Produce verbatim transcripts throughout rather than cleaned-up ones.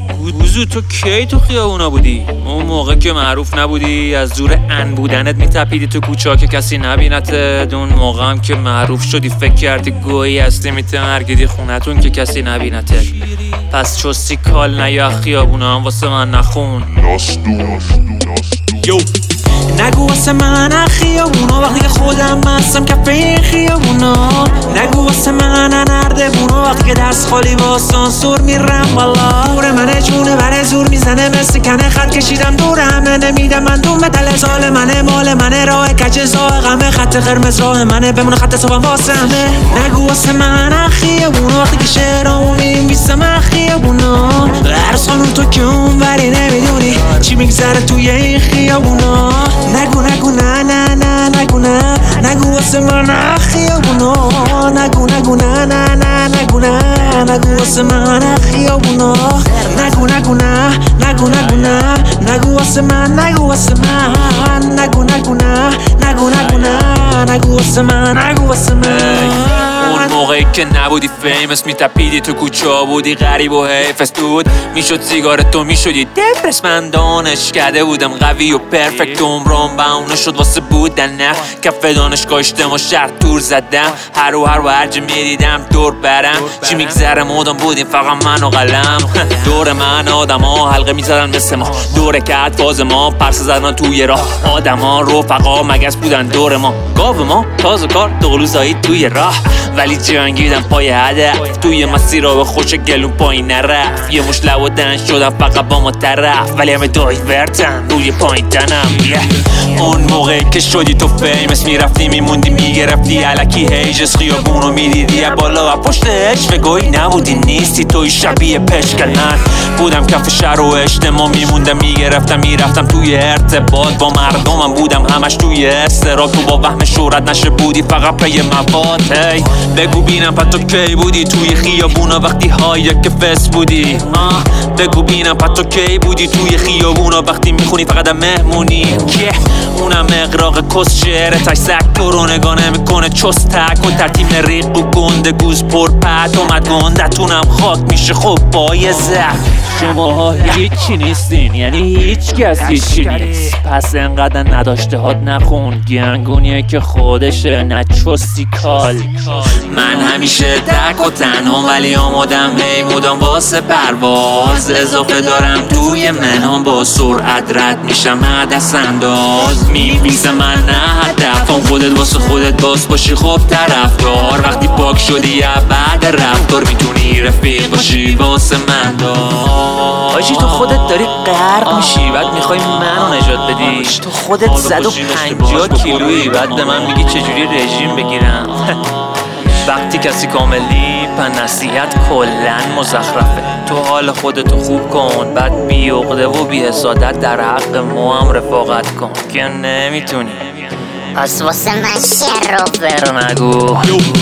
وضو تو کی تو خیابونا بودی؟ اون موقع که معروف نبودی از زور ان بودنت میتپیدی تو کوچه که کسی نبینتت. اون موقع هم که معروف شدی فکر کردی گویی هستی میتمرگیدی خونتون که کسی نبینتت. پس چستی کال نیا خیابونا هم واسه من نخون. یو نگو واسه من خیابونا وقتی که خودم مستم کف این خیابونا. نگو واسه من نردبونا وقتی که دست خالی با سانسور میرم والا. دور منه جونه بره زور میزنه مثل کنه خط کشیدم دور همه نمیدم من دوم دل سال منه مال منه راه کج زاغمه خط قرمز راه منه بمونه خط صبحم واسه همه. نگو واسه من خیابونا وقتی که شعرامو می‌نویسم خیابونا. هر سانون تو که اون وری نمیدونی چی میگذره توی این خیابونا. نگو نگو نه نه نه نگو نه نگو واسه من خیابونا. نگو نگو نه نه نه نگو نه نگو واسه من خیابونا. نگو نگو نه نگو نگو نه نگو واسه من نگو واسه من. نگو نگو نه نگو نگو نه نگو واسه من نگو واسه من. اون موقعی که نبودی فیمس میتپیدی تو کوچه بودی غریب و حیفس بود. میشد سیگارت تو میشدی دپرس. من دانشکده بودم قوی و پرفکت. عمرم بهونه شد واسه بودن نه کف دانشگاه اجتماع شهر تور زدم. هر و هر و هرجا میدیدم دور برم چی میگذره مودم بودیم فقط من و قلم. دور من آدم ها حلقه میزدن مثل ما. دوره که فاز ما پرس زدن توی راه. آدم ها رفقا مگس بودن دور ما. گاو ما تازه کار دقلوزایی توی راه. ولی جنگیدم پای هدف توی مسیر رو به خوش گلون پایین نرفت. یه مش لب و دن شدم فقط با ما طرف ولی همه دایی ورتن روی پایین تنم. yeah. اون موقع که شدی تو فیمس میرفتی میموندی میگرفتی علکی هیجس خیابونو میدیدی بالا و پشتش فگوی نبودی نیستی توی شبیه پشکنن. بودم کف شهر و اجتماع میموندم میگرفتم میرفتم توی ارتباط با مردمم. بودم همش توی استراب تو با وهم شهرت نشه بودی فقط پی مواد. hey. بگو بینم پس تو کی بودی توی خیابونا وقتی های که فس بودی. آه. بگو بینم پس تو کی بودی توی خیابونا وقتی میخونی فقط مهمونی. yeah. اونم اقراق کس شعره تش سک تو رو نگاه نمیکنه چست تک و ترتیم ریق و گنده گوز پر پت اومد گندتونم خاک میشه خب پای زخم. شما ها هیچی نیستین یعنی هیچ کس هیچی نیست. پس انقدر نداشته هات نخون گنگونیه که خودشه نچستی کال. من همیشه تک و تنها ولی آمادم هی مدام واسه پرواز. اضافه دارم توی منام با سرعت رد میشم دست انداز. میبیزه من نه هدفم خودت واسه خودت باس باشی خب طرفدار. وقتی پاک شدی بعد رفتار میتونی رفیق باشی واسه من دار. آجی تو خودت داری غرق میشی بعد میخوای منو نجات بدی. تو خودت صد و پنجاه کیلویی بعد به من میگی چجوری رژیم بگیرم. وقتی کسی کاملی پن نصیحت کلن مزخرفه. تو حال خودتو خوب کن بعد بی عقده و بی حسادت در حق ما هم رفاقت کن که نمیتونی. پس واسه من شعر رو بر نگو.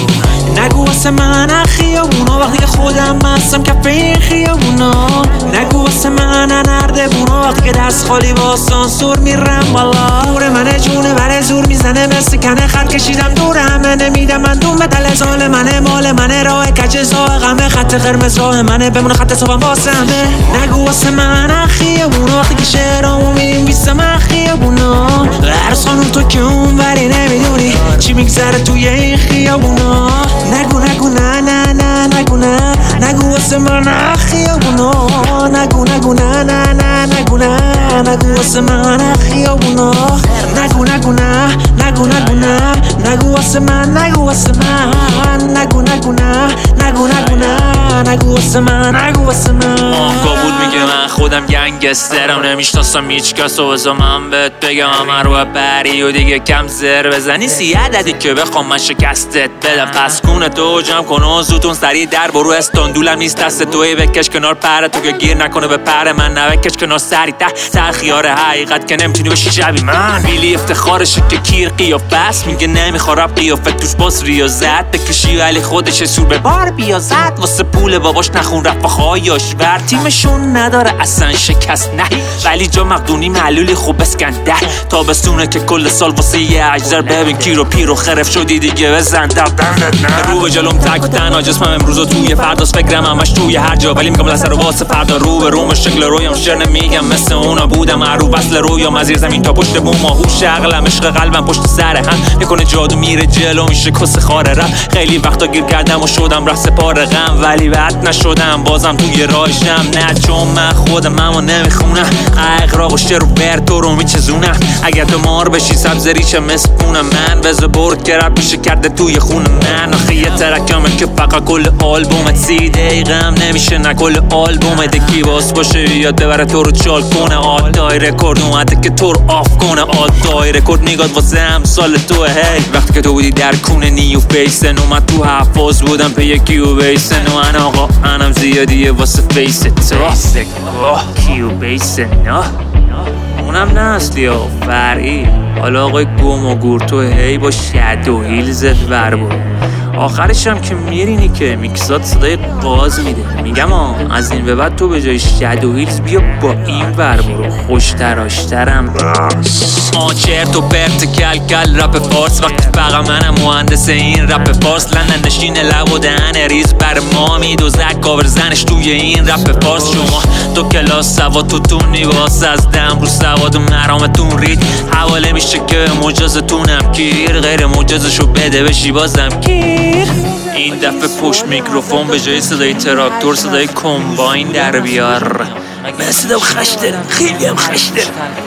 نگو واسه من خیابونا وقتی که خودم مستم کف این خیابونا. نگو واسه من نردبونا وقتی که دست خالی با سانسور میرم والا. دور منه جونه بره زور میزنه مثل کنه خط کشیدم دور همه نمیدم من دوم دل سال منه مال منه راه کج زاغمه خط قرمز راه منه بمونه خط صبحم واسه همه. نگو واسه من خیابونا وقتی که شعرامو می‌نویسم خیابونا. هر سانون تو که اون وری نمیدونی چی میگذره توی این خیابونا. نگو نگو نه نه نه نگو نه نگو واسه من خیابونا. نگو نگو نه نه نه نگو نه نگو واسه من خیابونا. نگو نگو نه نگو نگو نه نگو واسه من نگو واسه من. نگو نگو نه نگو نگو نه نگو واسه من نگو واسه من. آنگاه بود میگه من خودم گنگسترم نمیشناسم هیچ کس و بزا من بهت بگم همه رو بری و دیگه کم زر بزنی سی عددی که بخوام من شکستت بدم. پس کونه تو جمع کن و زودتون سریع در برو استاندولم نیست دست توی بکش کنار پر تو که گیر نکنه به پر من نبکش کنار سری ته سر خیار حقیقت که نمیتونی بشی شبی من. بیلی افتخارشه که کیر قیافست میگه نمیخواد قیافت توش باز ریاضت بکشی ولی خودش سور به بار بیازد واسه پول باباش نخون رفت خایاش ور. تیمشون نداره اصلا شکست نه، ولی جا مقدونی معلولی خوب اسکنده. تابستونه که کل سال واسه یه اجدر، ببین کیرو پیرو خرف شدی دیگه بزن در رو به جلوم تک و تنها جسمم امروز توی فرداست، فکرم همش توی هر جا، ولی میگم لسه رو واسه فردا. رو به روم شکل رویم شعر نمیگم مثل اونا بودم، معروف اصل رویام از زیر زمین تا پشت بوم، هوش عقلم عشق قلبم پشت سر هم میکنه جادو میره جلو میشه کس خار رم. خیلی وقتا گیر کردم و شدم ره سپار غم، ولی بعد نشدم بازم توی راهشم. نه چون من خودم اما نمیخونم اقراق و شعر و برتو رو میچزونم. اگر تو مار بشی سبز ریشه مسپونم من، بذار برد که رب میشه کرده توی خون من. آخه یه ترکمه که فقط کل آلبومت سی دقیقم نمیشه نه کل آلبومت. کی باس باشه یاد ببره تو رو چال کنه، آلتای رکورد اومده که تو رو آف کنه. آلتای رکورد میگاد واسه هم سال تو هی، وقتی که تو بودی در کونه نیو فیسن و من تو حفاظ بودم پی کیو بیسن. و انا آقا انم زیادیه واسه فیس تو کیو بیسن نه اونم نه اصلی ها فرعی. حالا آقای گم و گور تو هی با شد و هیل زد ور برو، آخرش هم که میرینی که میکسات صدای قاز میده. میگم آه از این به بعد تو به جای شد و هیلز بیا با این ور برو، خوشتراشترم آه چرت و پرت کل کل رپ فارس. وقتی فقط منم مهندس این رپ فارس، لندن نشین لب و دهن ریز بر ما میدوزد کاور زنش توی این رپ فارس. شما تو کلاس سواد تو تون نیواس از دم رو سواد و مرامتون رید، حواله میشه که مجازتونم کیر، غیر مجازشو بده بشی بازم کیر. این دفعه پشت میکروفون به جای صدای تراکتور صدای کمباین در بیار. من صدام خشته، خیلی هم خشته.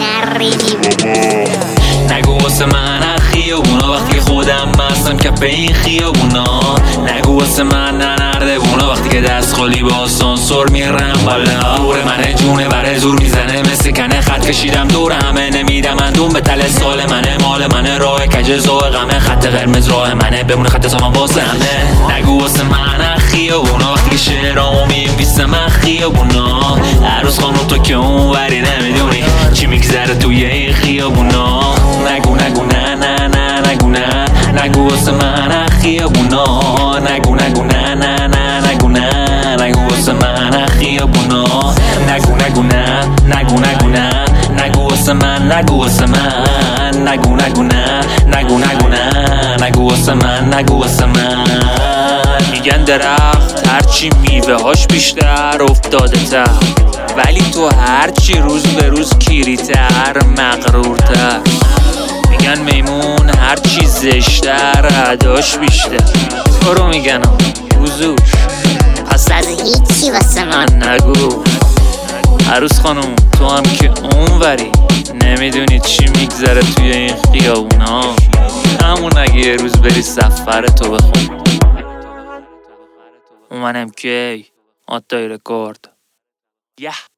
نگو واسه من خیابونا وقتی خودم مستم کف این خیابونا. نگو واسه من ننرده بونا وقتی که دست خالی با آسانسور میرم بالا. دور منه جونه بره زور میزنه مثل کنه، خط کشیدم دور همه نمیدم اندون به تل سال منه، مال منه راه کج زاغمه، خط قرمز راه منه بمونه خط سامان واسه همه. نگو واسه من خیابونا وقتی که شعرامو می‌نویسم من خیابونا. عروس خانم تو که اونوری نمیدونی چی میگذره توی این خیابونا. نگو نگو نه نه نه نگو نه، نگو واسه من خیابونا. نگو نگو نه نه نه نگو نه، نگو واسه من خیابونا. نگو نگو نه نگو نگو نه، نگو واسه من نگو واسه من. نگو نگو نه نگو نگو نه، نگو واسه من نگو واسه من. میگن درخت هرچی میوه هاش بیشتر افتاده تر، ولی تو هرچی روز به روز کیریتر مغرورتر. میگن میمون هرچی زشتر عداش بیشتر، تو رو میگن وزوش پس از هیچی واسه من نگو. عروس خانم تو هم که اونوری نمیدونی چی میگذره توی این خیابونا. همون اگه یه روز بری سفر تو بخون. اومنم کی آتای رکورد. یه